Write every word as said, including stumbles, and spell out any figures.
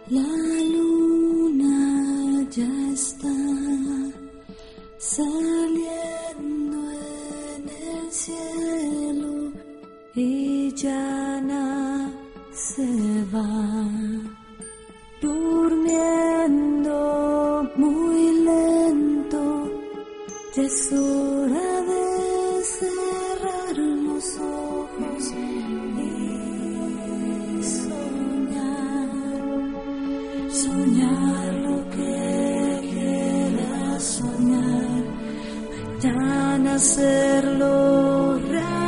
La luna ya está saliendo en el cielo y Yana se va durmiendo muy lento. Ya es hora de cerrar los ojos y soñar, soñar lo que quieras soñar, mañana hacerlo real.